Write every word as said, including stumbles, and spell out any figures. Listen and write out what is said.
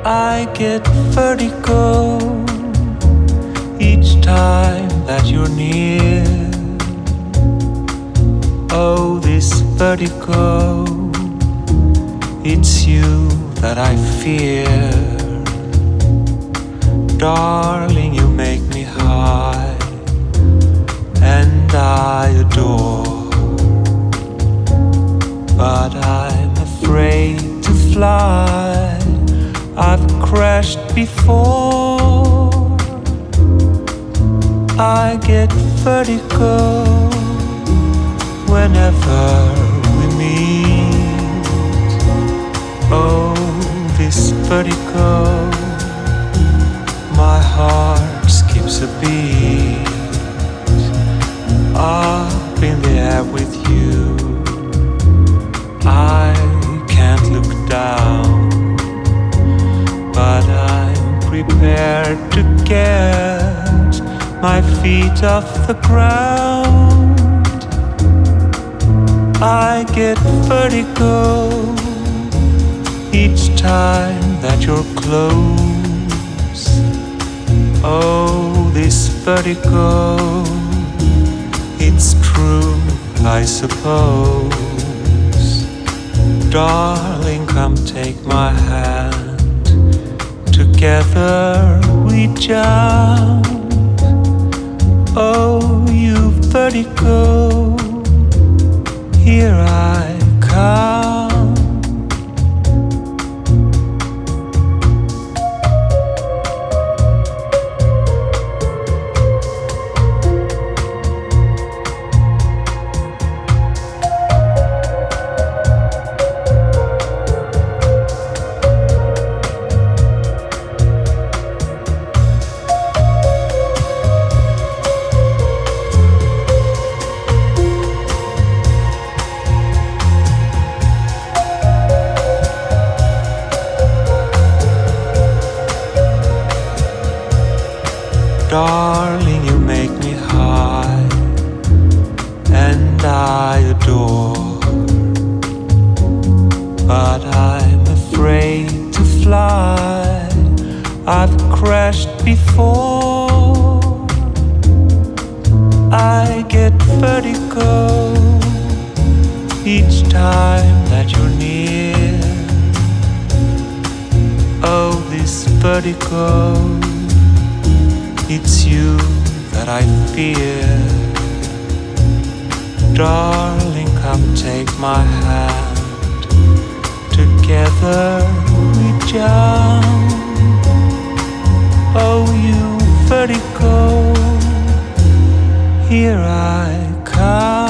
I get vertigo each time that you're near. Oh, this vertigo, it's you that I fear. Darling, you make me high, and I adore. But I'm afraid to fly, I've crashed before. I get vertigo whenever we meet. Oh, this vertigo, my heart skips a beat. Up in the air with you, I can't look down, but I'm prepared to get my feet off the ground. I get vertigo each time that you're close. Oh, this vertigo, it's true, I suppose. Darling, come take my hand, together we jump. Oh, you vertigo, here I come. Darling, you make me high, and I adore. But I'm afraid to fly, I've crashed before. I get vertigo each time that you're near. Oh, this vertigo, it's you that I fear. Darling, come take my hand, together we jump. Oh, you vertigo, here I come.